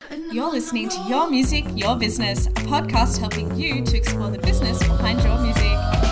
You're listening to Your Music, Your Business, a podcast helping you to explore the business behind your music.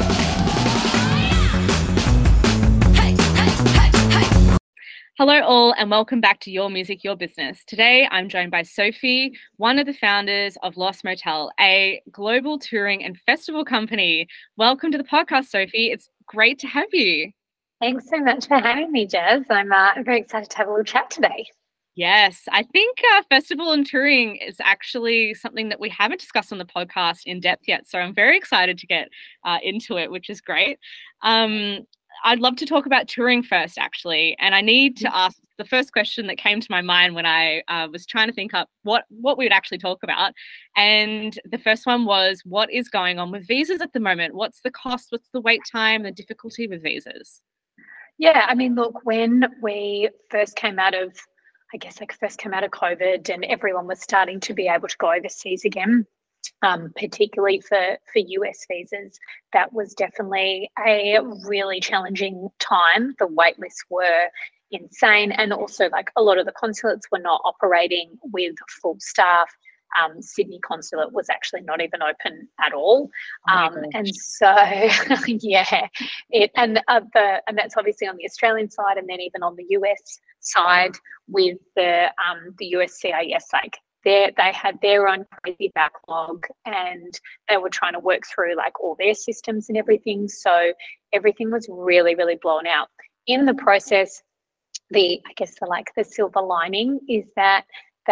Hello all and welcome back to Your Music, Your Business. Today I'm joined by Sophie, one of the founders of Lost Motel, a global touring and festival company. Welcome to the podcast, Sophie. It's great to have you. Thanks so much for having me, Jazz. I'm very excited to have a little chat today. Yes, I think festival and touring is actually something that we haven't discussed on the podcast in depth yet. So I'm very excited to get into it, which is great. I'd love to talk about touring first, actually. And I need to ask the first question that came to my mind when I was trying to think up what we would actually talk about. And the first one was, what is going on with visas at the moment? What's the cost? What's the wait time? The difficulty with visas? Yeah, I mean, look, when we first came out of COVID and everyone was starting to be able to go overseas again, particularly for US visas, that was definitely a really challenging time. The wait lists were insane, and also like a lot of the consulates were not operating with full staff. Sydney consulate was actually not even open at all, and so yeah, and that's obviously on the Australian side, and then even on the US side with the USCIS, like they had their own crazy backlog, and they were trying to work through like all their systems and everything. So everything was really, really blown out. In the process, the silver lining is that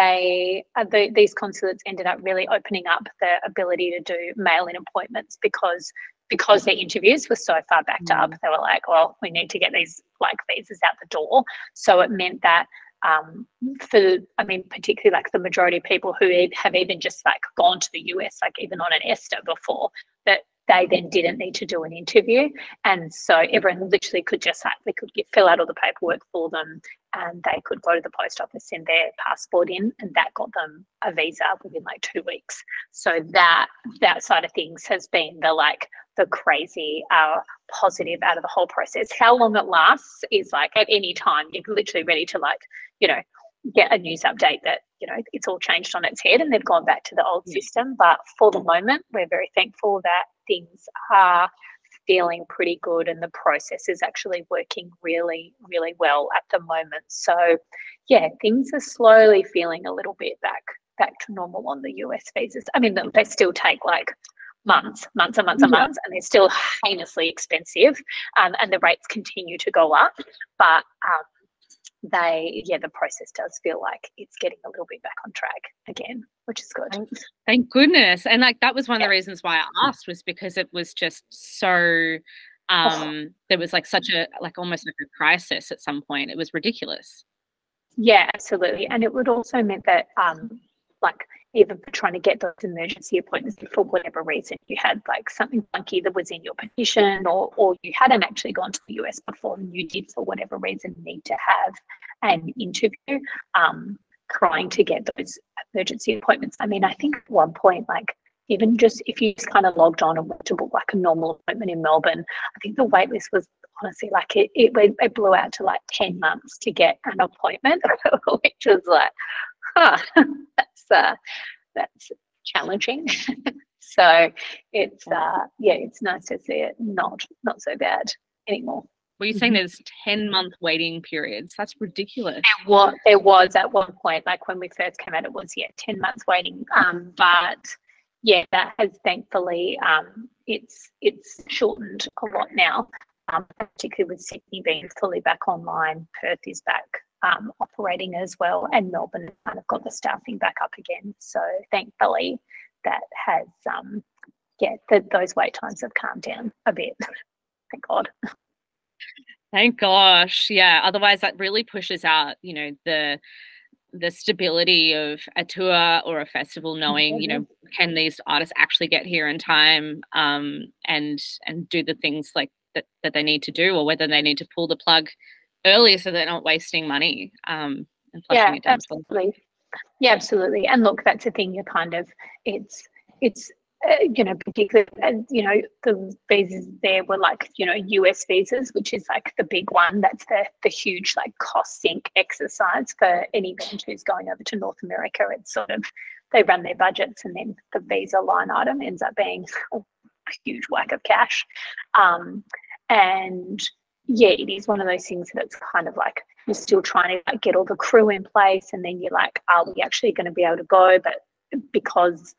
these consulates ended up really opening up the ability to do mail-in appointments because their interviews were so far backed up. They were like, well, we need to get these like visas out the door. So it meant that particularly like the majority of people who have even just like gone to the US, like even on an ESTA before, that they then didn't need to do an interview. And so everyone literally could just fill out all the paperwork for them, and they could go to the post office, send their passport in, and that got them a visa within like 2 weeks. So that side of things has been the crazy positive out of the whole process. How long it lasts is like at any time you're literally ready to get a news update that it's all changed on its head and they've gone back to the old system. But for the moment, we're very thankful that things are feeling pretty good and the process is actually working really, really well at the moment. So yeah, things are slowly feeling a little bit back to normal on the US visas. I mean, they still take like months and months, and they're still heinously expensive, and the rates continue to go up. But the process does feel like it's getting a little bit back on track again, which is good. Thank goodness. And like that was one of the reasons why I asked, was because it was just so there was like such a almost like a crisis at some point. It was ridiculous. Yeah, absolutely. And it would also meant that even for trying to get those emergency appointments, for whatever reason you had like something funky that was in your petition, or you hadn't actually gone to the US before and you did for whatever reason need to have an interview, trying to get those emergency appointments. I mean, I think at one point, like even just if you just kind of logged on and went to book like a normal appointment in Melbourne, I think the wait list was honestly like it blew out to like 10 months to get an appointment, which was like, that's challenging. So it's it's nice to see it not so bad anymore. Were you saying there's 10-month waiting periods? That's ridiculous. There was at one point, like when we first came out, it was 10 months waiting. But yeah, that has thankfully it's shortened a lot now, particularly with Sydney being fully back online. Perth is back operating as well, and Melbourne kind of got the staffing back up again. So thankfully that has those wait times have calmed down a bit. Thank God. Thank gosh. Yeah, otherwise that really pushes out the stability of a tour or a festival, knowing can these artists actually get here in time and do the things like that they need to do, or whether they need to pull the plug earlier so they're not wasting money and flushing it down. Absolutely. Yeah, absolutely. And look, that's the thing. You're kind of it's particularly, the visas there were like, US visas, which is like the big one. That's the huge like cost sink exercise for any band who's going over to North America. It's sort of, they run their budgets and then the visa line item ends up being a huge whack of cash. And yeah, it is one of those things that's kind of like, you're still trying to like get all the crew in place, and then you're like, are we actually going to be able to go? But because,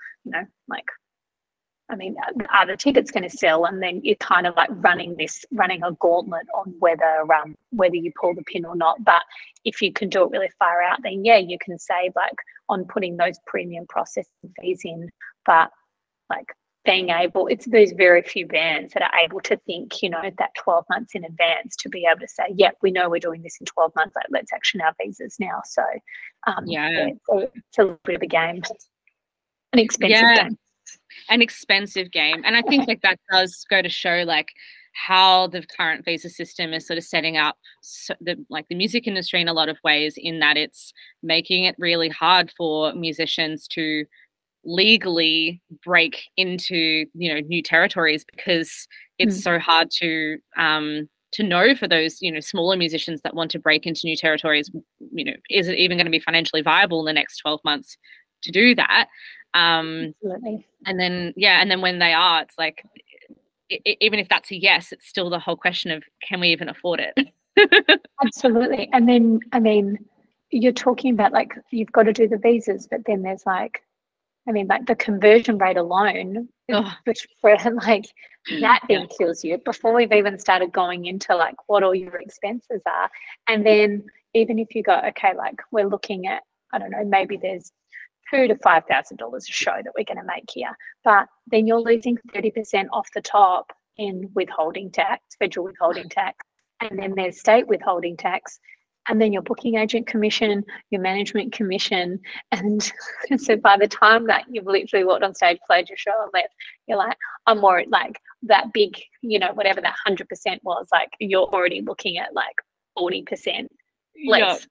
are the tickets going to sell? And then you're kind of like running a gauntlet on whether you pull the pin or not. But if you can do it really far out, then yeah, you can save like on putting those premium processing fees in. But like being able, it's those very few bands that are able to think, that 12 months in advance to be able to say, yeah, we know we're doing this in 12 months, like let's action our visas now. So it's a little bit of a game, an expensive game. An expensive game. And I think like that does go to show like how the current visa system is sort of setting up the music industry in a lot of ways, in that it's making it really hard for musicians to legally break into new territories, because it's so hard to know for those smaller musicians that want to break into new territories, is it even going to be financially viable in the next 12 months to do that? Absolutely. And then when they are, it's like, even if that's a yes, it's still the whole question of, can we even afford it? Absolutely. And then, you're talking about like, you've got to do the visas, but then there's like, the conversion rate alone, which for like that thing kills you before we've even started going into like what all your expenses are. And then even if you go, okay, like we're looking at, I don't know, maybe there's $2,000 to $5,000 a show that we're going to make here, but then you're losing 30% off the top in withholding tax, federal withholding tax, and then there's state withholding tax, and then your booking agent commission, your management commission, and so by the time that you've literally walked on stage, played your show and left, you're like, I'm more like that big, whatever that 100% was, like you're already looking at like 40% less.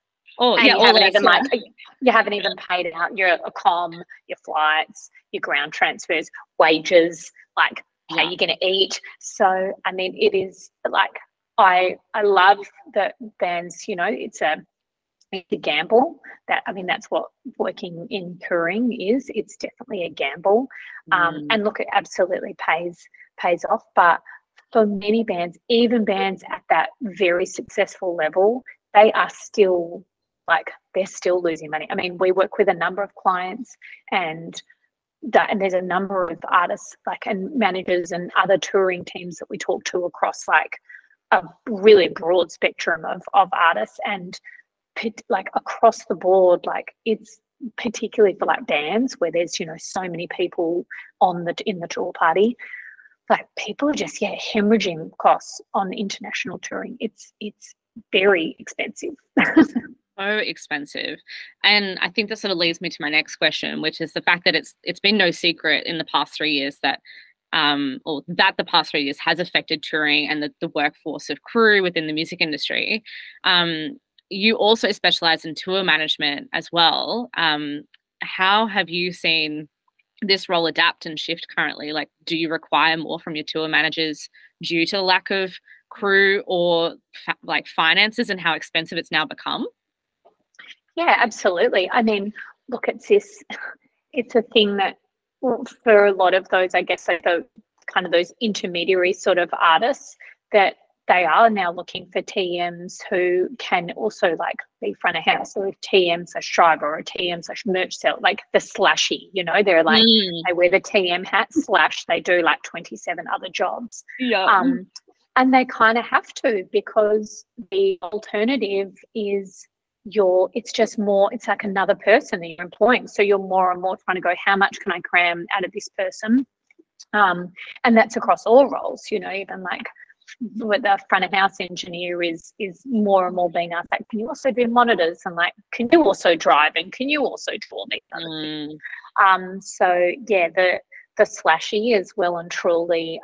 You haven't even paid out your comm, your flights, your ground transfers, wages, like how you're going to eat. So it is like, I love that bands, it's a gamble. That's what working in touring is. It's definitely a gamble. And look, it absolutely pays off. But for many bands, even bands at that very successful level, they are still they're still losing money. We work with a number of clients, and there's a number of artists and managers and other touring teams that we talk to across a really broad spectrum of artists, and across the board, it's particularly for bands where there's so many people in the tour party, people are just hemorrhaging costs on international touring. It's very expensive. So expensive. And I think that sort of leads me to my next question, which is the fact that it's been no secret in the past 3 years that the past 3 years has affected touring and the workforce of crew within the music industry. You also specialize in tour management as well. How have you seen this role adapt and shift currently? Do you require more from your tour managers due to the lack of crew, or finances, and how expensive it's now become? Yeah, absolutely. Look, it's a thing that for a lot of those, I guess, the kind of those intermediary sort of artists, that they are now looking for TMs who can also be front of house, or TM/driver, or TM/merch sell, the slashy, they're they wear the TM hat / they do 27 other jobs. Yeah. And they kind of have to, because the alternative is it's just more, it's like another person that you're employing. So you're more and more trying to go, how much can I cram out of this person? And that's across all roles, even with the front of house engineer is more and more being asked, can you also do monitors, and can you also drive, and can you also draw these other things? So yeah, the slashy is well and truly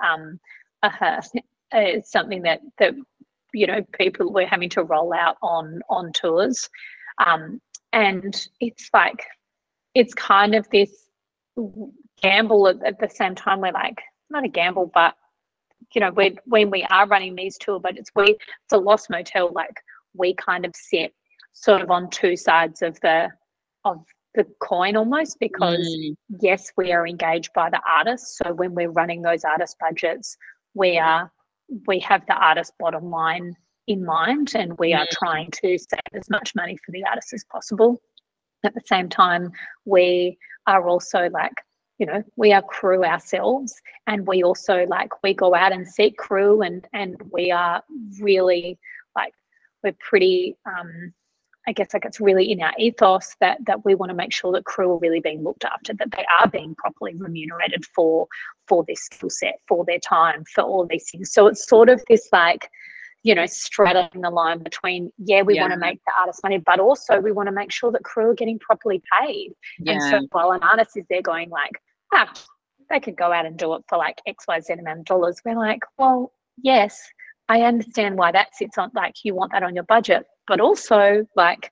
it's something that people were having to roll out on tours, and it's kind of this gamble at the same time. We're like, not a gamble, but you know, when we are running these tour budgets, it's a Lost Motel. Like, we kind of sit sort of on two sides of the coin almost, because yes, we are engaged by the artists. So when we're running those artist budgets, we have the artist bottom line in mind, and we are trying to save as much money for the artists as possible. At the same time, we are also like, you know, we are crew ourselves, and we also like, we go out and seek crew, and we are really like, we're pretty I guess like it's really in our ethos that we want to make sure that crew are really being looked after, that they are being properly remunerated for their skill set, for their time, for all these things. So it's sort of this like, you know, straddling the line between, we want to make the artist money, but also we want to make sure that crew are getting properly paid. And so while an artist is there going like, they could go out and do it for like XYZ amount of dollars, we're like, well, yes, I understand why that sits on, like, you want that on your budget, but also like,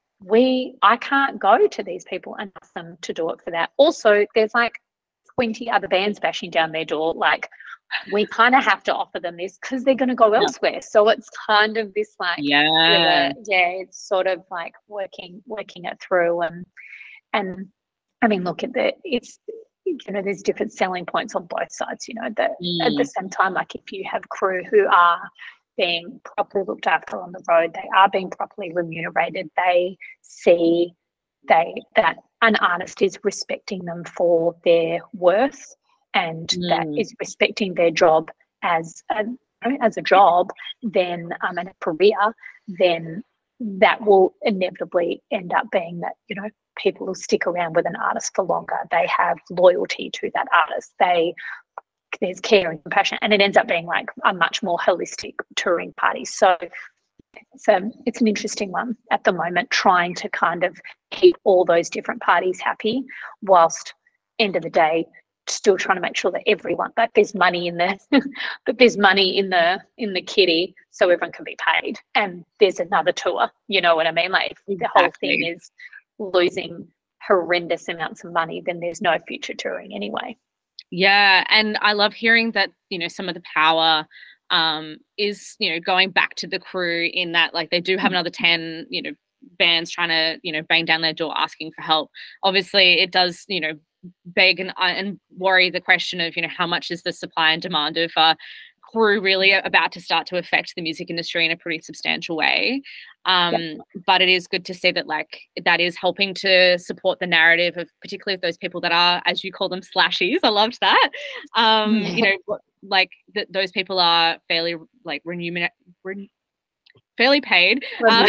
I can't go to these people and ask them to do it for that. Also, there's like 20 other bands bashing down their door. Like, we kind of have to offer them this because they're going to go elsewhere. So it's kind of this like, it's sort of like working it through. And I mean, look, it's, you know, there's different selling points on both sides, you know, that at the same time, like, if you have crew who are being properly looked after on the road, they are being properly remunerated, they see that an artist is respecting them for their worth, and that is respecting their job as a job, then and a career, then that will inevitably end up being that, you know, people will stick around with an artist for longer. They have loyalty to that artist. There's care and compassion, and it ends up being like a much more holistic touring party. So it's an interesting one at the moment, trying to kind of keep all those different parties happy, whilst end of the day still trying to make sure that everyone, like, there's money in the but there's money in the kitty, so everyone can be paid, and there's another tour, you know what I mean? Like, if the whole thing is losing horrendous amounts of money, then there's no future touring anyway. Yeah, and I love hearing that, you know, some of the power is, you know, going back to the crew, in that, like, they do have another 10, you know, bands trying to, you know, bang down their door asking for help. Obviously, it does, you know, beg and worry the question of, you know, how much is the supply and demand of crew really about to start to affect the music industry in a pretty substantial way. But it is good to see that, like, that is helping to support the narrative of, particularly of those people that are, as you call them, slashies. I loved that. You know, like, those people are fairly, like, fairly paid.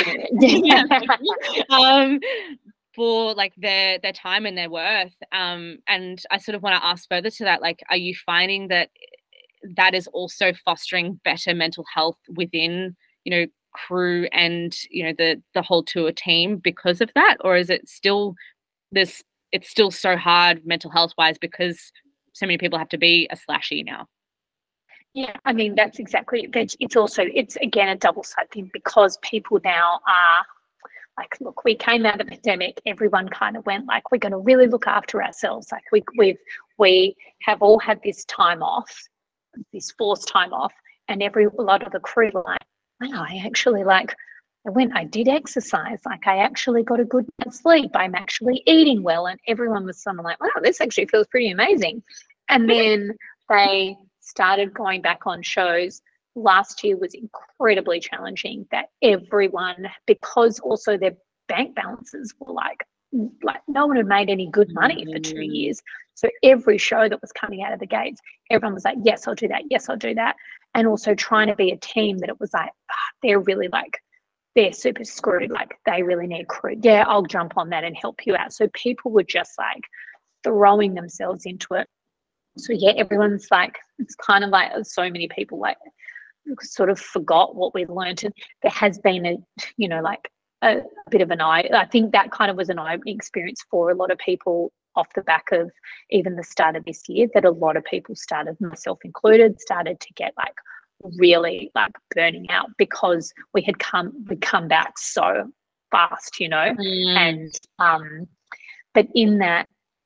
For like their time and their worth. And I sort of want to ask further to that, like, are you finding that is also fostering better mental health within, you know, crew and, you know, the whole tour team because of that? Or is it still it's still so hard mental health wise because so many people have to be a slashie now? Yeah, I mean, that's exactly it. It's again a double-sided thing, because people now are like, look, we came out of the pandemic, everyone kind of went like, we're going to really look after ourselves. Like, we have all had this time off, this forced time off, and a lot of the crew were like, wow, I did exercise, like, I actually got a good night's sleep, I'm actually eating well, and everyone was sort of like, wow, this actually feels pretty amazing. And then they started going back on shows. Last year was incredibly challenging, that everyone, because also their bank balances were like no one had made any good money for 2 years. So every show that was coming out of the gates, everyone was like, yes, I'll do that. Yes, I'll do that. And also trying to be a team that it was like, they're really like, they're super screwed. Like, they really need crew. Yeah, I'll jump on that and help you out. So people were just like throwing themselves into it. So yeah, everyone's like, it's kind of like so many people like sort of forgot what we learned, and there has been a bit of an I think that kind of was an eye-opening experience for a lot of people off the back of even the start of this year, that a lot of people started, myself included, started to get like really like burning out, because we'd come back so fast, you know. And but in that,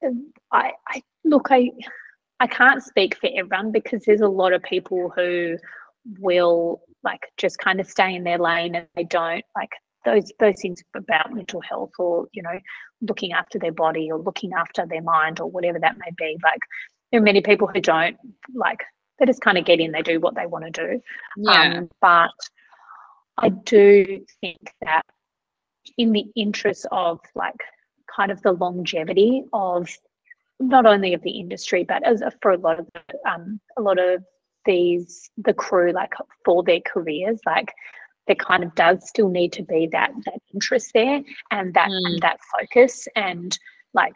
I look, I can't speak for everyone because there's a lot of people who will like just kind of stay in their lane and they don't like those things about mental health or, you know, looking after their body or looking after their mind or whatever that may be. Like there are many people who don't like, they just kind of get in, they do what they want to do. Yeah. But I do think that in the interest of like kind of the longevity of not only of the industry but as for a lot of the crew, like for their careers, like there kind of does still need to be that interest there and that focus, and like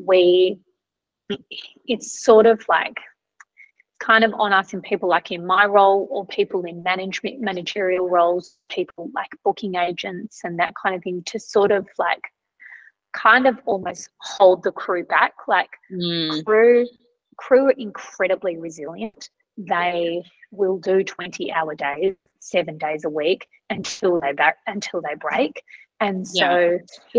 it's sort of like kind of on us, and people like in my role or people in managerial roles, people like booking agents and that kind of thing, to sort of like kind of almost hold the crew back. Like crew are incredibly resilient. They will do 20-hour days 7 days a week until they break. And so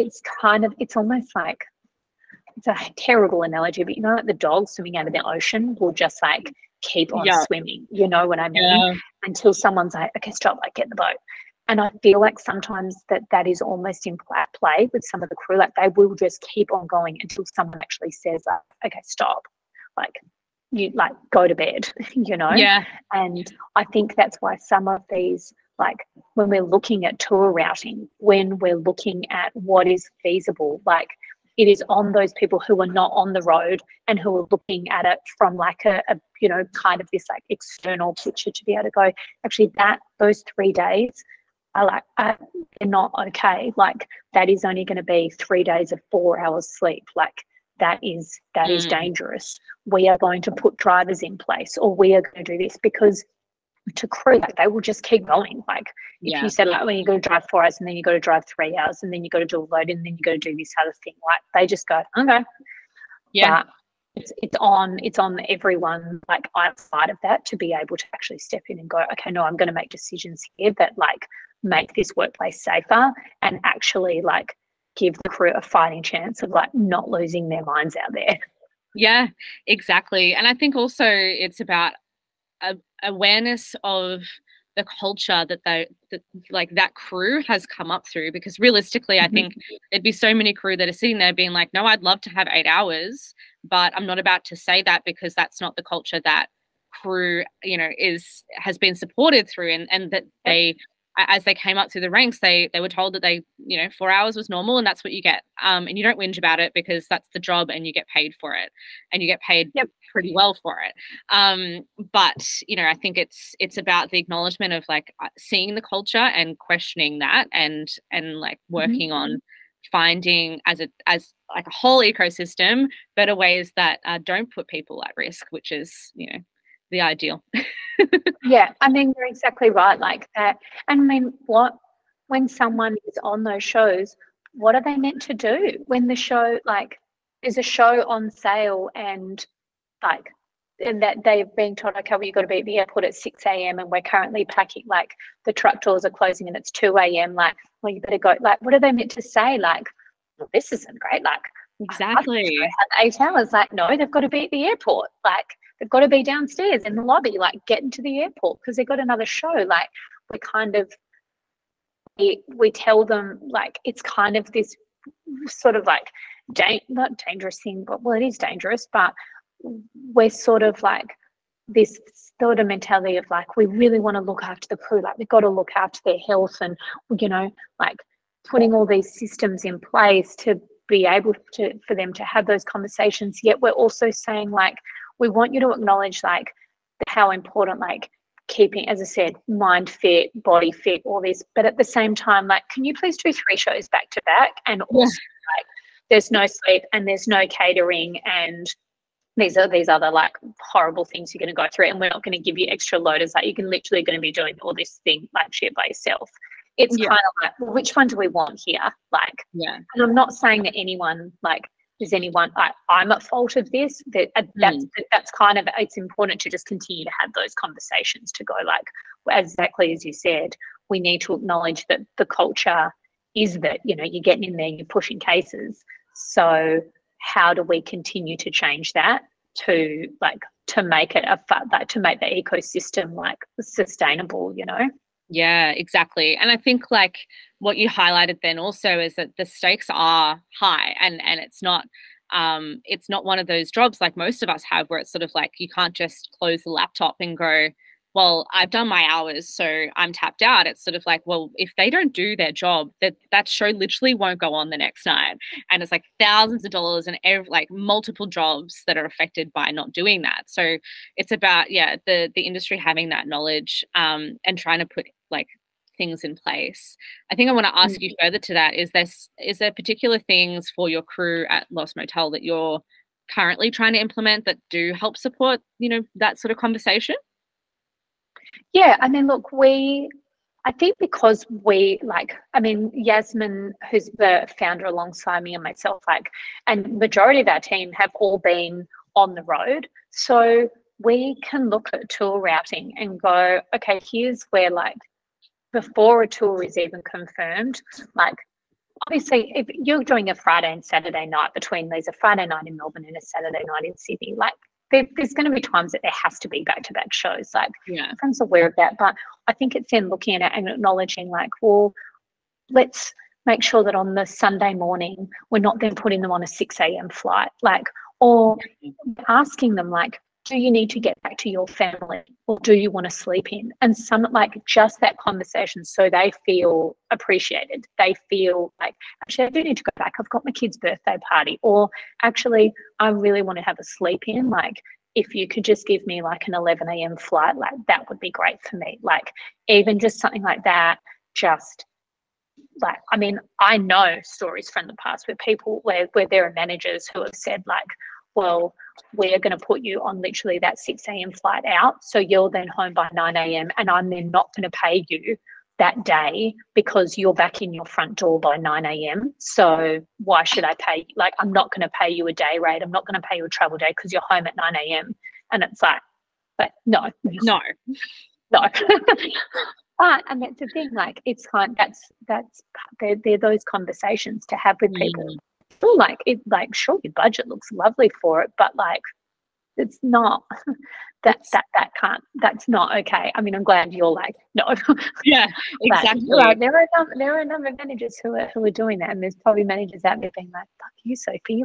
it's almost like, it's a terrible analogy, but you know, like the dog swimming out of the ocean will just like keep on swimming, you know what I mean? Until someone's like, okay, stop, like get the boat. And I feel like sometimes that is almost in play with some of the crew. Like they will just keep on going until someone actually says, like, okay, stop, like you like go to bed, you know? Yeah. And I think that's why some of these, like when we're looking at tour routing, when we're looking at what is feasible, like it is on those people who are not on the road and who are looking at it from like a you know, kind of this like external picture, to be able to go, actually that those 3 days are like they're not okay. Like that is only going to be 3 days of 4 hours sleep. Like that is dangerous. We are going to put drivers in place, or we are going to do this, because to crew, like they will just keep going. Like if you said like, well, you got to drive 4 hours and then you got to drive 3 hours and then you got to do a load and then you got to do this other thing, like they just go, okay. But it's on everyone like outside of that to be able to actually step in and go, okay, no, I'm going to make decisions here that like make this workplace safer and actually like give the crew a fighting chance of like not losing their minds out there. Yeah, exactly. And I think also it's about awareness of the culture that that crew has come up through, because realistically I think there'd be so many crew that are sitting there being like, no, I'd love to have 8 hours, but I'm not about to say that because that's not the culture that crew, you know, has been supported through, and that they, as they came up through the ranks, they were told that they, you know, 4 hours was normal and that's what you get. And you don't whinge about it because that's the job and you get paid for it, and you get paid pretty well for it. But, you know, I think it's about the acknowledgement of like seeing the culture and questioning that, and like working on finding as like a whole ecosystem better ways that don't put people at risk, which is, you know, the ideal. Yeah, I mean, you're exactly right, like that. And I mean, when someone is on those shows, what are they meant to do when the show, like there's a show on sale and like, and that they've been told, okay, well, you've got to be at the airport at 6 a.m. and we're currently packing, like the truck doors are closing and it's 2 a.m. Like, well, you better go. Like, what are they meant to say? Like, well, this isn't great. Like, exactly. 8 hours. Like, no, they've got to be at the airport. Like, they've got to be downstairs in the lobby, like getting to the airport because they've got another show. Like, we kind of, we tell them, like, it's kind of this sort of like, not dangerous thing, but well, it is dangerous, but we're sort of like this sort of mentality of like, we really want to look after the crew, like we've got to look after their health, and, you know, like putting all these systems in place to be able to, for them to have those conversations. Yet we're also saying like, we want you to acknowledge like how important, like keeping, as I said, mind fit, body fit, all this, but at the same time, like, can you please do 3 shows back to back? And also like there's no sleep and there's no catering and these other like horrible things you're going to go through, and we're not going to give you extra loaders. Like, you can literally going to be doing all this thing like shit by yourself. It's kind of like, well, which one do we want here? Like, and I'm not saying that anyone, like, is anyone, I'm at fault of this. That's kind of, it's important to just continue to have those conversations, to go like, exactly as you said, we need to acknowledge that the culture is that, you know, you're getting in there and you're pushing cases. So how do we continue to change that to make it to make the ecosystem like sustainable, you know? Yeah, exactly. And I think like what you highlighted then also is that the stakes are high, and it's not one of those jobs like most of us have where it's sort of like you can't just close the laptop and go, well, I've done my hours, so I'm tapped out. It's sort of like, well, if they don't do their job, that show literally won't go on the next night. And it's like thousands of dollars and like multiple jobs that are affected by not doing that. So it's about, yeah, the industry having that knowledge and trying to put like things in place. I think I want to ask you further to that. Is there particular things for your crew at Lost Motel that you're currently trying to implement that do help support, you know, that sort of conversation? Yeah, I mean, look, I think because Yasmin, who's the founder alongside me and myself, and majority of our team have all been on the road. So we can look at tour routing and go, okay, here's where before a tour is even confirmed, obviously if you're doing a Friday and Saturday night between these, a Friday night in Melbourne and a Saturday night in Sydney, there's going to be times that there has to be back-to-back shows. Everyone's aware of that, but I think it's then looking at it and acknowledging well, let's make sure that on the Sunday morning we're not then putting them on a 6 a.m. flight, or asking them do you need to get back to your family or do you want to sleep in? And some just that conversation, so they feel appreciated. They feel actually I do need to go back. I've got my kid's birthday party, or actually I really want to have a sleep in. If you could just give me an 11 a.m. flight, that would be great for me. Even just something like that, just I mean, I know stories from the past where there are managers who have said well, we're going to put you on literally that 6 a.m. flight out. So you're then home by 9 a.m. and I'm then not going to pay you that day because you're back in your front door by 9 a.m. So why should I pay? I'm not going to pay you a day rate. I'm not going to pay you a travel day because you're home at 9 a.m. And it's but no. No. And that's the thing, it's they're those conversations to have with people. Still sure, your budget looks lovely for it, but it's not that's not okay. I mean, I'm glad you're no. Yeah, exactly. There are a number of managers who are doing that, and there's probably managers out there being fuck you, Sophie,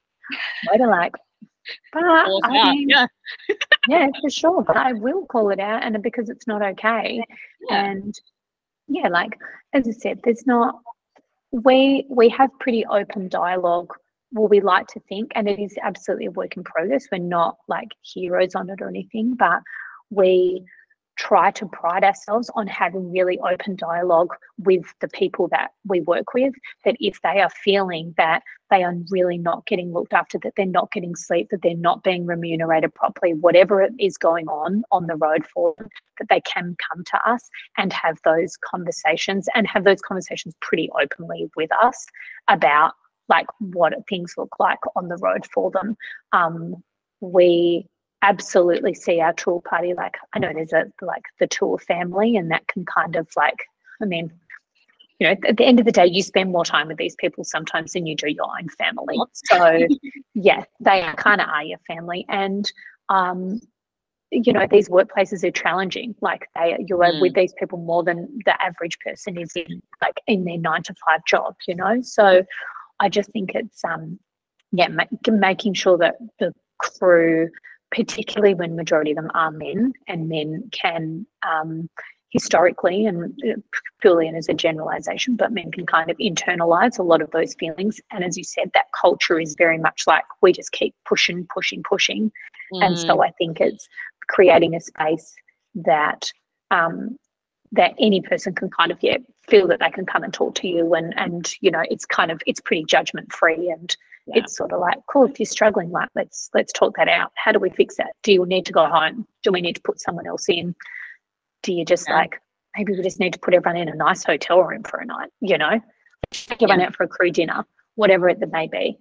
but I mean, yeah, for sure. But I will call it out, and because it's not okay. Yeah. And yeah, as I said, there's not. We have pretty open dialogue. Well, we like to think, and it is absolutely a work in progress. We're not heroes on it or anything, but we try to pride ourselves on having really open dialogue with the people that we work with, that if they are feeling that they are really not getting looked after, that they're not getting sleep, that they're not being remunerated properly, whatever it is going on the road for them, that they can come to us and have those conversations pretty openly with us about what things look like on the road for them. We absolutely see our tour party I know there's the tour family, and that can kind of I mean, you know, at the end of the day, you spend more time with these people sometimes than you do your own family. So yeah, they kind of are your family. And you know, these workplaces are challenging. You're with these people more than the average person is in their 9-to-5 job, you know. So I just think it's making sure that the crew, particularly when majority of them are men, and men can historically, and purely and as a generalization, but men can kind of internalize a lot of those feelings. And as you said, that culture is very much we just keep pushing. And so I think it's creating a space that that any person can kind of feel that they can come and talk to you, and you know, it's pretty judgment free, and it's sort of cool, if you're struggling, let's talk that out. How do we fix that? Do you need to go home? Do we need to put someone else in? Do you just maybe we just need to put everyone in a nice hotel room for a night, you know, take everyone out for a crew dinner, whatever it may be.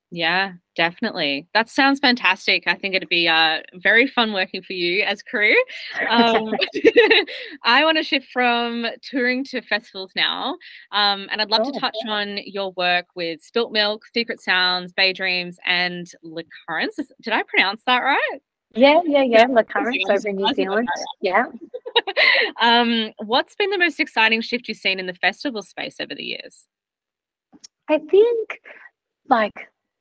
Yeah, definitely. That sounds fantastic. I think it'd be very fun working for you as crew. Um, I want to shift from touring to festivals now. And I'd love to Oh, touch on your work with Spilt Milk, Secret Sounds, Bay Dreams, and La Currents. Did I pronounce that right? yeah. Yeah. La Currents I'm over in New surprised I got Zealand. Yeah. that right. What's been the most exciting shift you've seen in the festival space over the years? I think like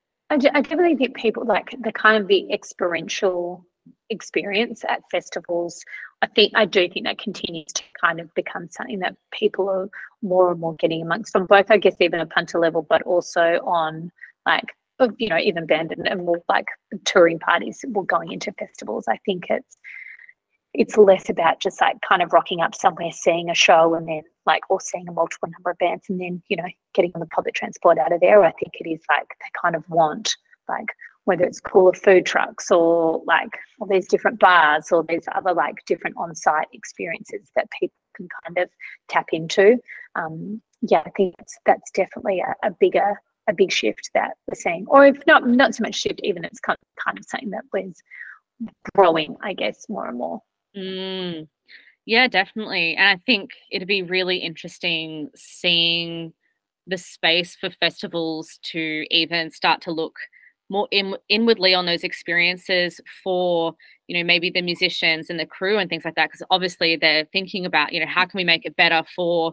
I definitely think people like the kind of the experiential experience at festivals. I do think that continues to kind of become something that people are more and more getting amongst on both, I guess, even a punter level, but also on like even band and more like touring parties will going into festivals. I think it's less about just like kind of rocking up somewhere, seeing a show and then like, or seeing a multiple number of bands and then, getting on the public transport out of there. I think it is like they kind of want like whether it's cooler food trucks or like all these different bars or these other like different on-site experiences that people can kind of tap into. Yeah, I think that's definitely a big shift that we're seeing, or if not so much shift, even it's kind of saying that was growing, I guess, more and more. Mm. Yeah, definitely. And I think it'd be really interesting seeing the space for festivals to even start to look more inwardly on those experiences for, maybe the musicians and the crew and things like that. Because obviously they're thinking about, how can we make it better for,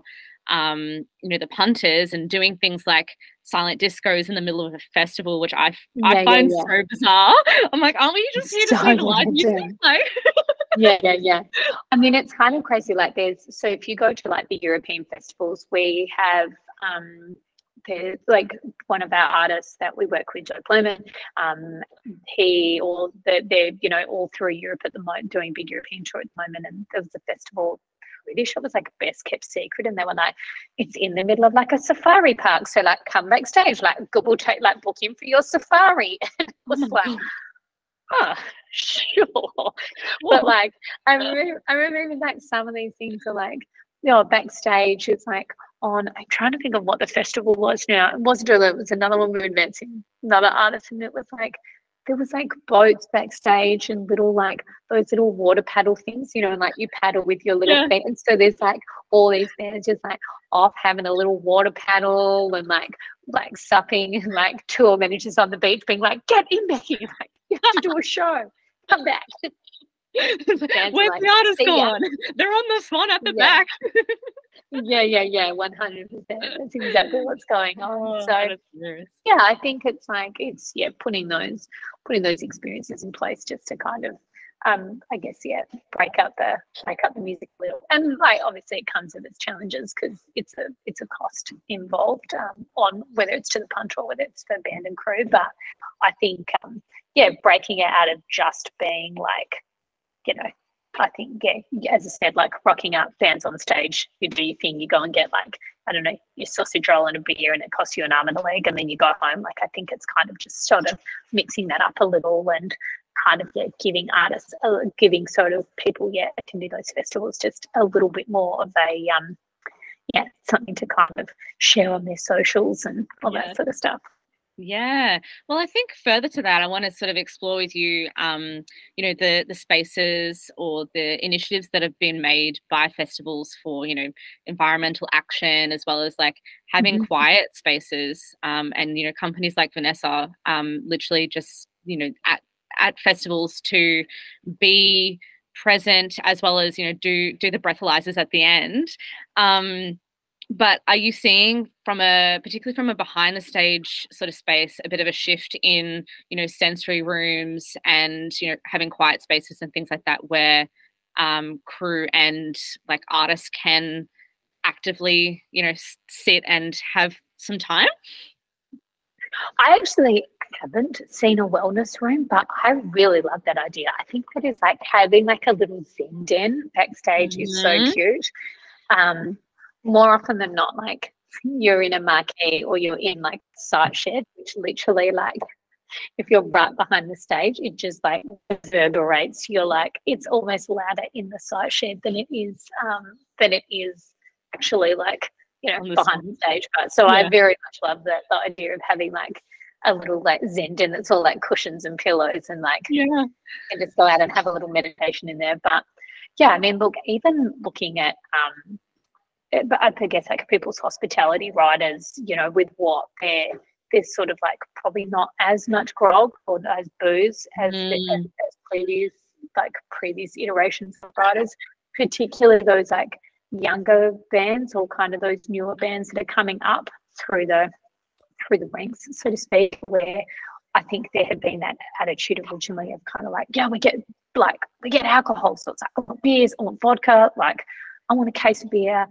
the punters and doing things like silent discos in the middle of a festival, which I find so bizarre. I'm like, aren't we just here to So see the live music? Like, yeah. I mean, it's kind of crazy. Like so if you go to like the European festivals, we have there's like one of our artists that we work with, Joe Blumen. They're all through Europe at the moment, doing big European tour at the moment. And there was a festival, pretty sure it was like a best kept secret, and they were like, it's in the middle of like a safari park, so like come backstage, like we'll take like book in for your safari. And it was like, oh, sure. But like I remember like some of these things are like, backstage it's like on, I'm trying to think of what the festival was now. It wasn't it was another one we were advancing another artist, and it was like there was like boats backstage and little like those little water paddle things, and like you paddle with your little feet. And so there's like all these bands just like off having a little water paddle and like supping, and like tour managers on the beach being like, get in there, like you have to do a show, come back. Where's the artist gone? They're on the swan at the back. Yeah, 100%. That's exactly what's going on. So yeah, I think it's putting those experiences in place just to kind of I guess break up the music a little. And like obviously it comes with its challenges because it's a cost involved on whether it's to the punter or whether it's for band and crew. But I think breaking it out of just being like, I think, as I said, like rocking up, bands on stage, you do your thing, you go and get like, I don't know, your sausage roll and a beer and it costs you an arm and a leg and then you go home. Like, I think it's kind of just sort of mixing that up a little and kind of giving artists, giving sort of people, attending those festivals just a little bit more of a, something to kind of share on their socials and all that sort of stuff. Yeah. Well, I think further to that, I want to sort of explore with you, the spaces or the initiatives that have been made by festivals for, environmental action, as well as like having quiet spaces. And, companies like Vanessa, literally just, at festivals to be present as well as, do the breathalyzers at the end. But are you seeing particularly from a behind the stage sort of space, a bit of a shift in, sensory rooms and, having quiet spaces and things like that where crew and like artists can actively, sit and have some time? I actually haven't seen a wellness room, but I really love that idea. I think that is like having like a little zen den backstage is so cute. More often than not, like you're in a marquee or you're in like site shed, which literally like if you're right behind the stage, it just like reverberates. You're like, it's almost louder in the site shed than it is actually like, behind the stage. Right? So I very much love the idea of having like a little like zen den that's all like cushions and pillows, and like Yeah. and just go out and have a little meditation in there. But yeah, I mean, look, even looking at but I guess like people's hospitality riders, you know, with what there's sort of like probably not as much grog or as booze as, as previous iterations of riders, particularly those like younger bands or kind of those newer bands that are coming up through the ranks, so to speak, where I think there had been that attitude originally of kind of like, yeah, we get alcohol, so it's like, I want beers, I want vodka, like I want a case of beer.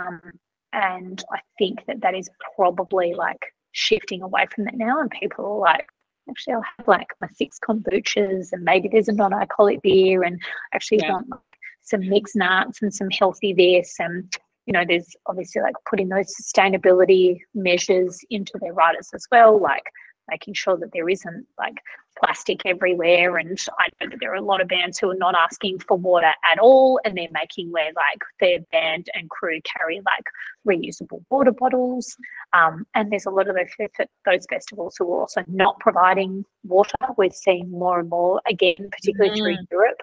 And I think that is probably like shifting away from that now, and people are like, actually I'll have like my 6 kombuchas and maybe there's a non-alcoholic beer, and actually want like some mixed nuts and some healthy this, and you know, there's obviously like putting those sustainability measures into their riders as well, like making sure that there isn't like plastic everywhere. And I know that there are a lot of bands who are not asking for water at all, and they're making where like their band and crew carry like reusable water bottles. And there's a lot of those festivals who are also not providing water. We're seeing more and more, again, particularly through Europe.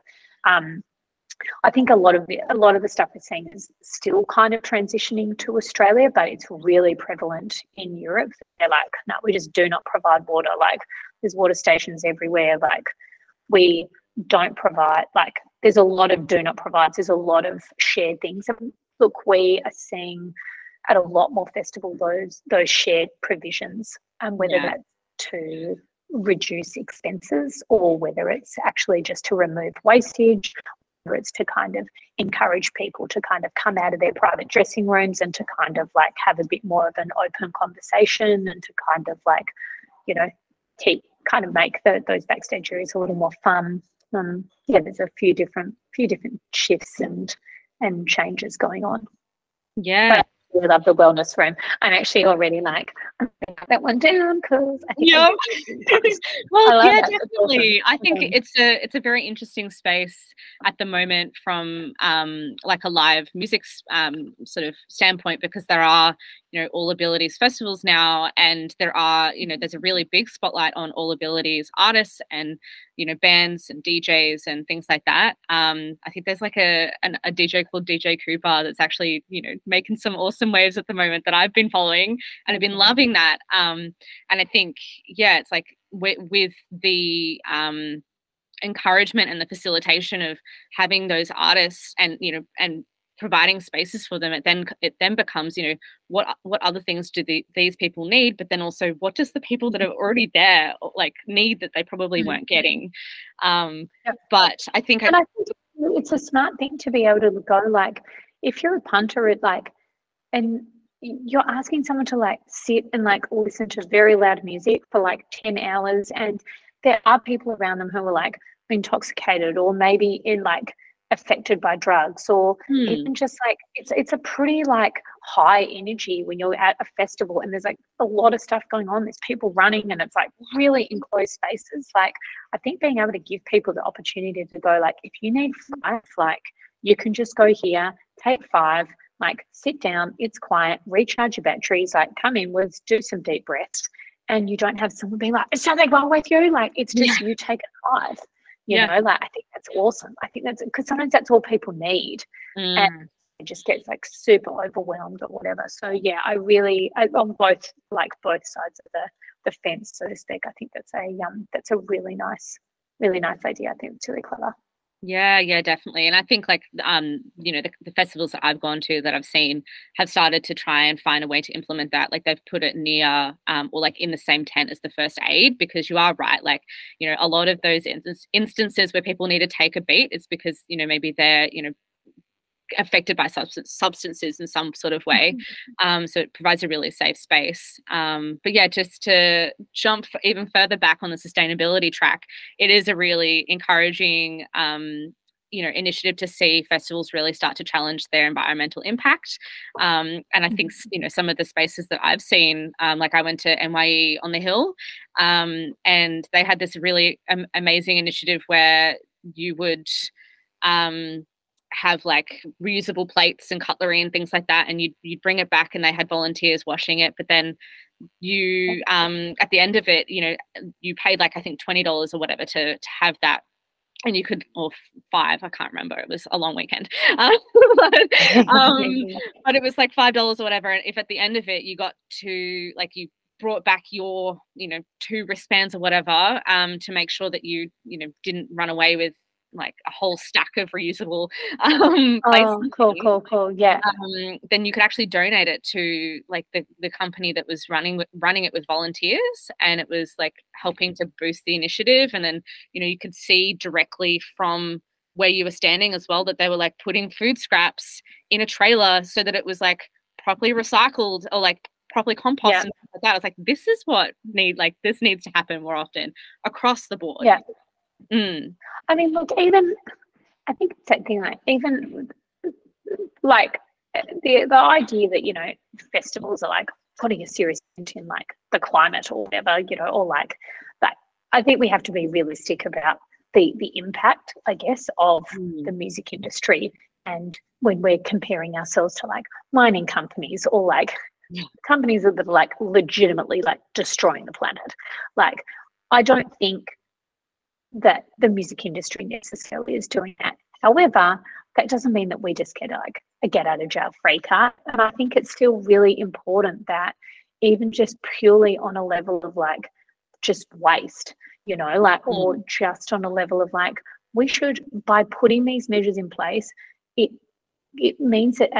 I think a lot of the stuff we're seeing is still kind of transitioning to Australia, but it's really prevalent in Europe. They're like, no, we just do not provide water. Like there's water stations everywhere. Like we don't provide, like there's a lot of do not provides. There's a lot of shared things. And look, we are seeing at a lot more festivals those shared provisions, and whether that's to reduce expenses or whether it's actually just to remove wastage, it's to kind of encourage people to kind of come out of their private dressing rooms and to kind of like have a bit more of an open conversation, and to kind of like, you know, make those backstage areas a little more fun. There's a few different shifts and changes going on. Yeah. But I love the wellness room. I'm actually already like, I'm going to that one down because I think well, yeah, definitely. Awesome. I think it's a very interesting space at the moment from like a live music sort of standpoint, because there are, you know, All Abilities festivals now, and there are, you know, there's a really big spotlight on All Abilities artists and, you know, bands and DJs and things like that. I think there's like a DJ called DJ Cooper that's actually, you know, making some awesome waves at the moment that I've been following, and I've been loving that. And I think, yeah, it's like with the encouragement and the facilitation of having those artists and, you know, and providing spaces for them, it then becomes, you know, what other things do these people need, but then also what does the people that are already there like need that they probably weren't getting. But I think it's a smart thing to be able to go, like, if you're a punter at like, and you're asking someone to like sit and like listen to very loud music for like 10 hours, and there are people around them who are like intoxicated or maybe in like affected by drugs, or even just like it's a pretty like high energy when you're at a festival and there's like a lot of stuff going on. There's people running and it's like really enclosed spaces. Like I think being able to give people the opportunity to go, like, if you need 5, like you can just go here, take 5, like sit down, it's quiet, recharge your batteries, like come in, let's do some deep breaths, and you don't have someone being like, is something wrong with you? Like it's just you take a 5. You know, like I think that's awesome. I think that's because sometimes that's all people need, and it just gets like super overwhelmed or whatever. So yeah, I on both sides of the fence, so to speak. I think that's a really nice idea. I think it's really clever. Yeah, definitely. And I think like, you know, the festivals that I've gone to that I've seen have started to try and find a way to implement that. Like they've put it near or like in the same tent as the first aid, because you are right. Like, you know, a lot of those instances where people need to take a beat, it's because, you know, maybe they're, you know, affected by substances in some sort of way. So it provides a really safe space. But yeah, just to jump even further back on the sustainability track, it is a really encouraging you know, initiative to see festivals really start to challenge their environmental impact. And I think, you know, some of the spaces that I've seen, like I went to NYE on the Hill, and they had this really amazing initiative where you would have like reusable plates and cutlery and things like that, and you'd bring it back and they had volunteers washing it, but then you at the end of it, you know, you paid like I think $20 or whatever to have that, and you could, or five, I can't remember. It was a long weekend, but it was like $5 or whatever. And if at the end of it you got to like you brought back your, you know, 2 wristbands or whatever, to make sure that you know, didn't run away with like a whole stack of reusable cool. Yeah. Then you could actually donate it to like the company that was running it with volunteers, and it was like helping to boost the initiative. And then, you know, you could see directly from where you were standing as well that they were like putting food scraps in a trailer so that it was like properly recycled or like properly composted. Yeah. And stuff like that. I was like, this is what this needs to happen more often across the board. Yeah. Mm. I mean, look, even I think it's that thing, like even like the idea that, you know, festivals are like putting a serious into in like the climate or whatever, you know, or like that. I think we have to be realistic about the impact, I guess, of the music industry. And when we're comparing ourselves to like mining companies or like companies that are like legitimately like destroying the planet, like I don't think that the music industry necessarily is doing that. However, that doesn't mean that we just get like a get out of jail free card. And I think it's still really important that even just purely on a level of like just waste, you know, like, or just on a level of like, we should, by putting these measures in place, it means that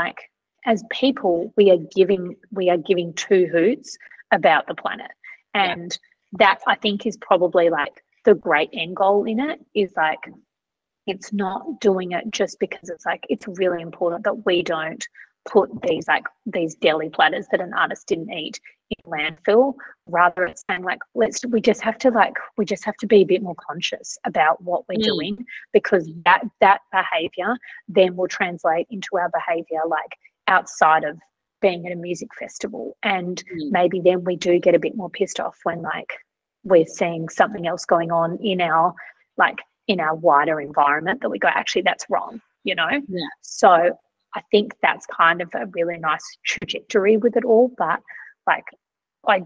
as people, we are giving 2 hoots about the planet. And that I think is probably like the great end goal in it, is like, it's not doing it just because it's like, it's really important that we don't put these deli platters that an artist didn't eat in landfill. Rather, it's saying like, we just have to be a bit more conscious about what we're doing, because that behavior then will translate into our behavior like outside of being at a music festival. And maybe then we do get a bit more pissed off when like we're seeing something else going on in our wider environment that we go, actually, that's wrong, you know? Yeah. So I think that's kind of a really nice trajectory with it all. But like, I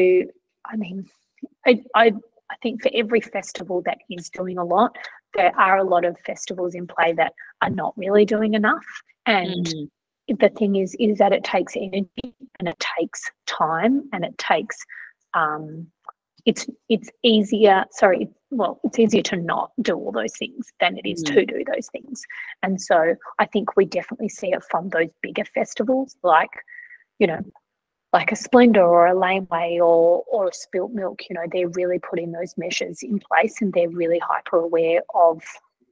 think for every festival that is doing a lot, there are a lot of festivals in play that are not really doing enough. And the thing is that it takes energy and it takes time and it takes it's easier to not do all those things than it is to do those things. And so I think we definitely see it from those bigger festivals, like, you know, like a Splendor or a Laneway or a Spilt Milk. You know, they're really putting those measures in place and they're really hyper aware of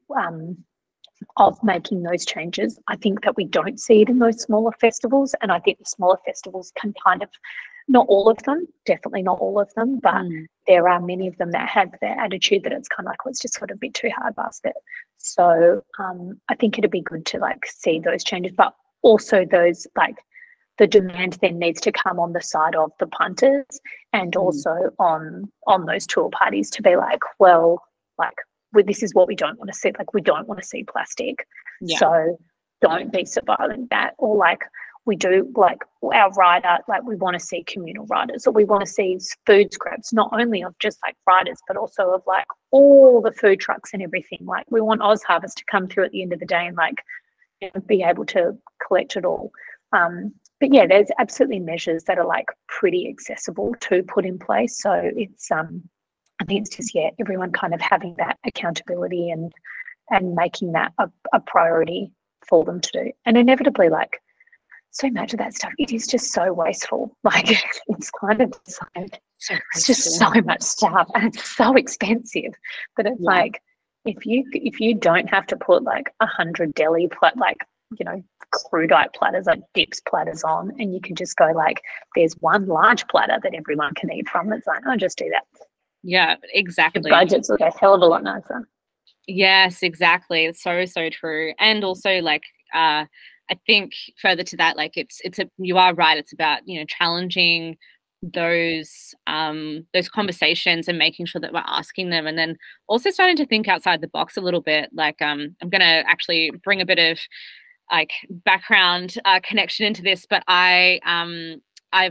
making those changes. I think that we don't see it in those smaller festivals, and I think the smaller festivals can kind of, not all of them, definitely not all of them, but there are many of them that have their attitude that it's kind of like, let's just sort of be too hard basket. So I think it'd be good to like see those changes, but also those like the demand then needs to come on the side of the punters and also on those tour parties to be like, well, like, this is what we don't want to see. Like, we don't want to see plastic. Yeah. So don't be surveilling that. Or like, we do, like our rider, like we want to see communal riders, or we want to see food scraps, not only of just like riders, but also of like all the food trucks and everything. Like, we want Oz Harvest to come through at the end of the day and like, you know, be able to collect it all. But yeah, there's absolutely measures that are like pretty accessible to put in place. So it's I think it's just, yeah, everyone kind of having that accountability and making that a priority for them to do. And inevitably, like, so much of that stuff, it is just so wasteful. Like, it's kind of like, it's just so much stuff and it's so expensive. But it's like, if you don't have to put like 100 deli like, you know, crudite platters, like dips platters on, and you can just go like, there's one large platter that everyone can eat from. It's like, I'll just do that. Yeah, exactly. The budgets look a hell of a lot nicer. Yes, exactly. It's so true. And also, like, I think further to that, like, you are right. It's about, you know, challenging those conversations and making sure that we're asking them, and then also starting to think outside the box a little bit. Like, I'm going to actually bring a bit of like background connection into this, but I've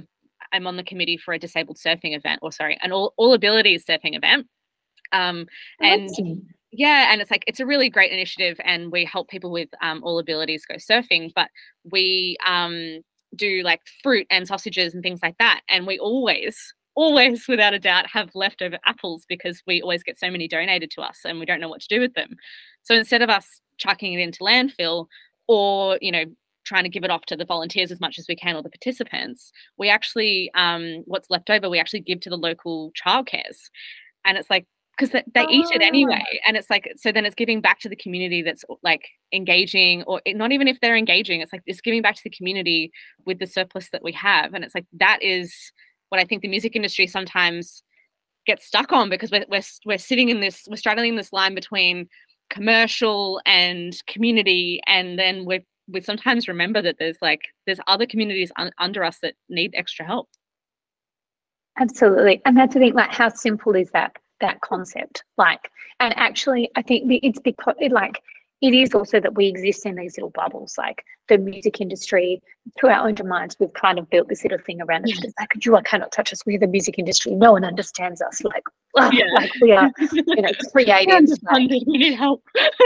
I'm on the committee for a disabled surfing event, or sorry, an all abilities surfing event. And yeah, and it's like, it's a really great initiative, and we help people with all abilities go surfing, but we do like fruit and sausages and things like that. And we always without a doubt have leftover apples, because we always get so many donated to us and we don't know what to do with them. So instead of us chucking it into landfill, or, you know, trying to give it off to the volunteers as much as we can, or the participants, we actually, what's left over, we actually give to the local childcares. And it's like, because they eat it anyway. And it's like, so then it's giving back to the community that's like engaging, or not even if they're engaging, it's like it's giving back to the community with the surplus that we have. And it's like, that is what I think the music industry sometimes gets stuck on, because we're sitting in this, we're straddling this line between commercial and community. And then we sometimes remember that there's other communities under us that need extra help. Absolutely. And that's the thing, like, how simple is that concept? Like, and actually I think it's because it is also that we exist in these little bubbles, like the music industry, through our own demands, we've kind of built this little thing around us. It's like, you cannot touch us. We're the music industry. No one understands us. Like, like we are, creative. We need help.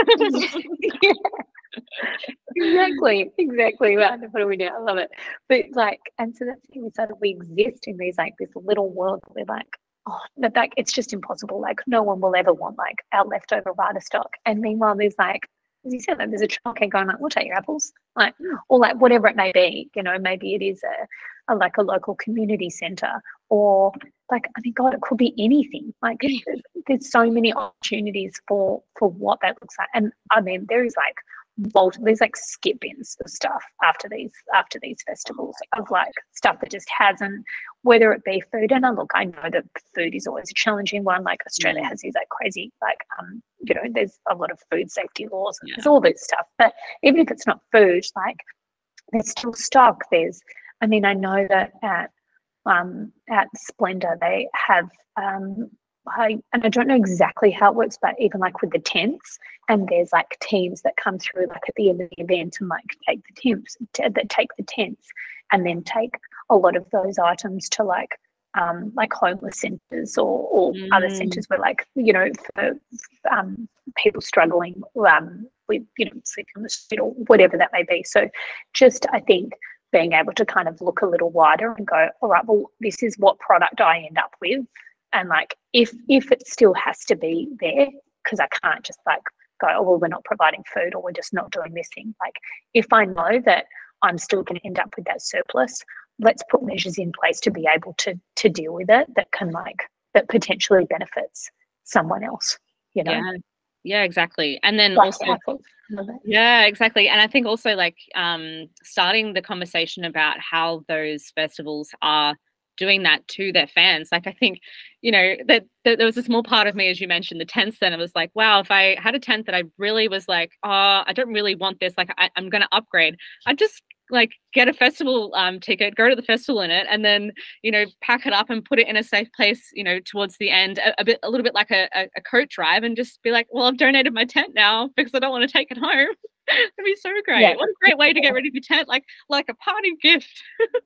Exactly. Right. What do we do? I love it. But like, and so that's the thing, is that we exist in these, like, this little world that we're like, that it's just impossible. Like, no one will ever want like our leftover rider stock. And meanwhile, there's like, as you said, like, there's a childcare going like, we'll take your apples, like, or like whatever it may be. Maybe it is a local community centre, or like, I mean, God, it could be anything. Like, there's so many opportunities for what that looks like. And I mean, there's like skip bins of stuff after these festivals, of like stuff that just hasn't, whether it be food. And look, I know that food is always a challenging one. Like, Australia has these like crazy, like, there's a lot of food safety laws, and there's all this stuff. But even if it's not food, like, there's still stock. I know that at Splendour they have, and I don't know exactly how it works, but even like with the tents, and there's like teams that come through like at the end of the event and like take the tents and then take a lot of those items to like homeless centres or other centres where, like, for people struggling with sleeping on the street or whatever that may be. So just, I think, being able to kind of look a little wider and go, all right, well, this is what product I end up with. And like, if it still has to be there, because I can't just like go, oh, well, we're not providing food, or we're just not doing this thing. Like, if I know that I'm still going to end up with that surplus, let's put measures in place to be able to deal with it, that potentially benefits someone else, Yeah, exactly. And then also, yeah, exactly. And I think also, like, starting the conversation about how those festivals are doing that to their fans. Like, I think, that there was a small part of me, as you mentioned, the tents, then it was like, wow, if I had a tent that I really was like, I don't really want this, like, I'm going to upgrade, I'd just like get a festival ticket, go to the festival in it, and then, pack it up and put it in a safe place, towards the end, a little bit like a coat drive, and just be like, well, I've donated my tent now because I don't want to take it home. That'd be so great. Yeah. What a great way to get rid of your tent, like a party gift.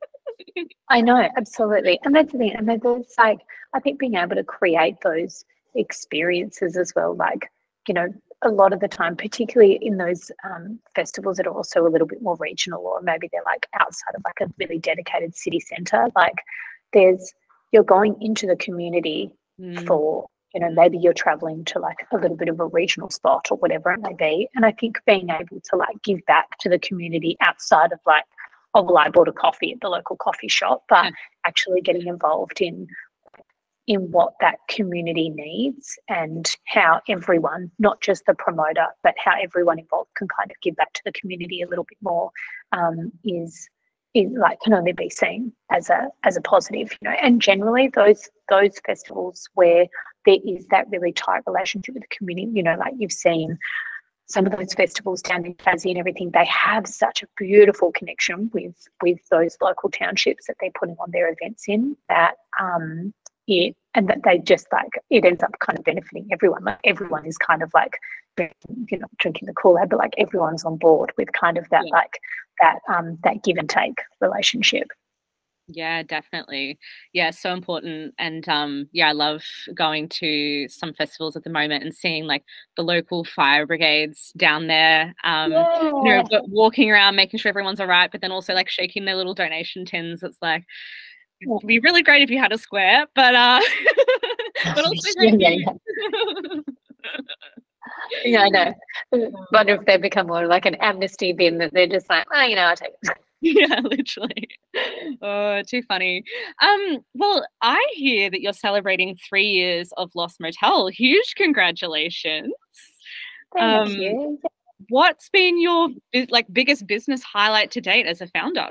I know, absolutely. And that's the thing. And there's like, I think being able to create those experiences as well, like, a lot of the time, particularly in those festivals that are also a little bit more regional, or maybe they're like outside of like a really dedicated city centre, like you're going into the community for, maybe you're travelling to like a little bit of a regional spot or whatever it may be. And I think being able to like give back to the community outside of like, oh, well, I bought a coffee at the local coffee shop, but actually getting involved in what that community needs, and how everyone, not just the promoter, but how everyone involved can kind of give back to the community a little bit more, is like, can only be seen as a positive, And generally those festivals where there is that really tight relationship with the community, like you've seen some of those festivals down in Tassie and everything, they have such a beautiful connection with those local townships that they're putting on their events in, that and that they just like, it ends up kind of benefiting everyone. Like, everyone is kind of like, drinking the Kool-Aid, but like everyone's on board with kind of that, like that give and take relationship. Yeah, definitely. Yeah, so important. And yeah, I love going to some festivals at the moment and seeing like the local fire brigades down there, Yeah. but walking around, making sure everyone's all right, but then also like shaking their little donation tins. It's like, it'd be really great if you had a square, but but also Yeah, thank yeah, you. yeah, I know. Wonder if they become more like an amnesty bin that they're just like, oh, I take it. Yeah, literally. Oh, too funny. Well, I hear that you're celebrating 3 years of Lost Motel. Huge congratulations. Thank Um, you. what's been your biggest business highlight to date as a founder?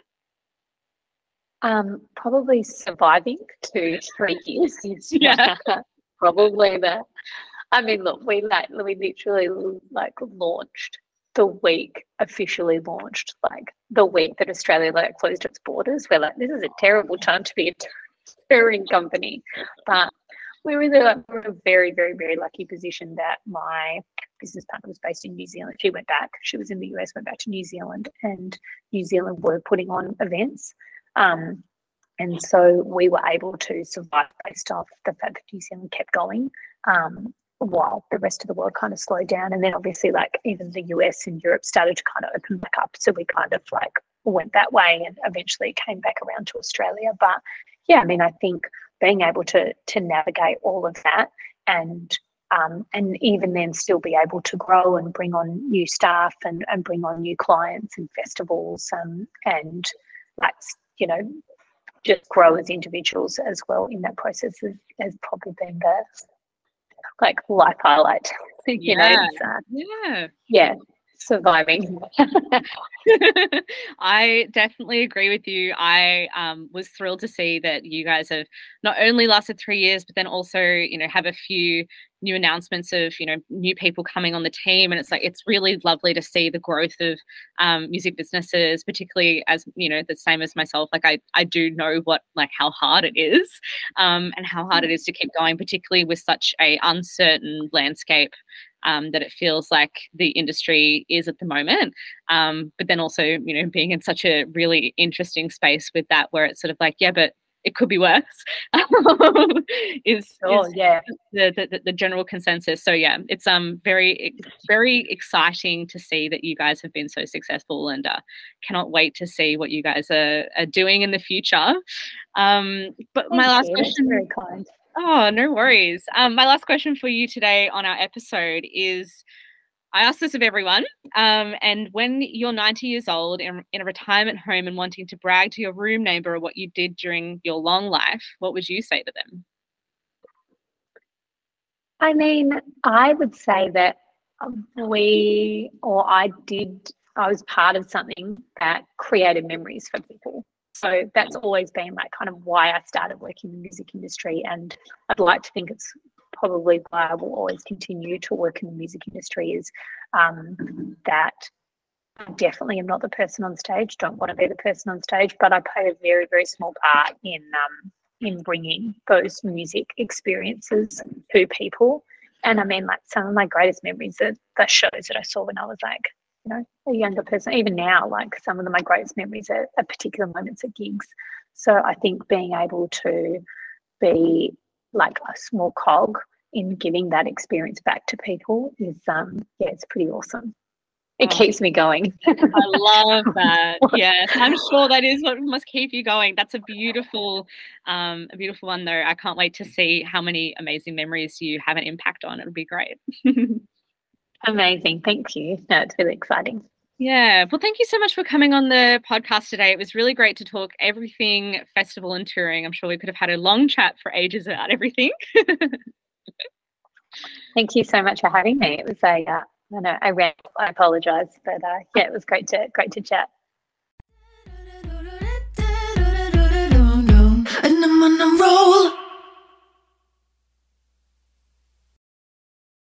Probably surviving to 3 years is Yeah. probably the. I mean, look, we literally like launched the week officially launched, like the week that Australia like closed its borders. We're like, this is a terrible time to be a touring company, but we're a very, very, very lucky position that my business partner was based in New Zealand. She went back. She was in the US, went back to New Zealand, and New Zealand were putting on events. And so we were able to survive based off the fact that New Zealand kept going, while the rest of the world kind of slowed down. And then obviously like even the US and Europe started to kind of open back up. So we kind of like went that way and eventually came back around to Australia. But yeah, I mean, I think being able to navigate all of that and even then still be able to grow and bring on new staff and bring on new clients and festivals, and like, just grow as individuals as well in that process has probably been the like life highlight. Yeah. Yeah, surviving. I definitely agree with you. I was thrilled to see that you guys have not only lasted 3 years, but then also, have a few new announcements of, new people coming on the team. And it's like, it's really lovely to see the growth of music businesses, particularly as, the same as myself. Like I do know how hard it is, and how hard it is to keep going, particularly with such a uncertain landscape that it feels like the industry is at the moment. But then also, being in such a really interesting space with that, where it's sort of like, yeah, but it could be worse, is the general consensus. So yeah, it's very, very exciting to see that you guys have been so successful, and cannot wait to see what you guys are doing in the future. But my last question. That's very kind. Oh, no worries. My last question for you today on our episode is, I ask this of everyone, and when you're 90 years old in a retirement home and wanting to brag to your room neighbour what you did during your long life, what would you say to them? I mean, I would say that I was part of something that created memories for people. So that's always been like kind of why I started working in the music industry, and I'd like to think it's probably why I will always continue to work in the music industry, is that I definitely am not the person on stage, don't want to be the person on stage, but I play a very, very small part in bringing those music experiences to people. And I mean, like, some of my greatest memories are the shows that I saw when I was like, a younger person. Even now, like, some of my greatest memories are particular moments at gigs. So I think being able to be like a small cog in giving that experience back to people is, it's pretty awesome. It keeps me going. I love that. Yes, I'm sure that is what must keep you going. That's a beautiful one, though. I can't wait to see how many amazing memories you have an impact on. It'll be great. Amazing. Thank you. No, it's really exciting. Yeah. Well, thank you so much for coming on the podcast today. It was really great to talk everything festival and touring. I'm sure we could have had a long chat for ages about everything. Thank you so much for having me. It was I apologize, but yeah, it was great to chat. And I'm on a roll.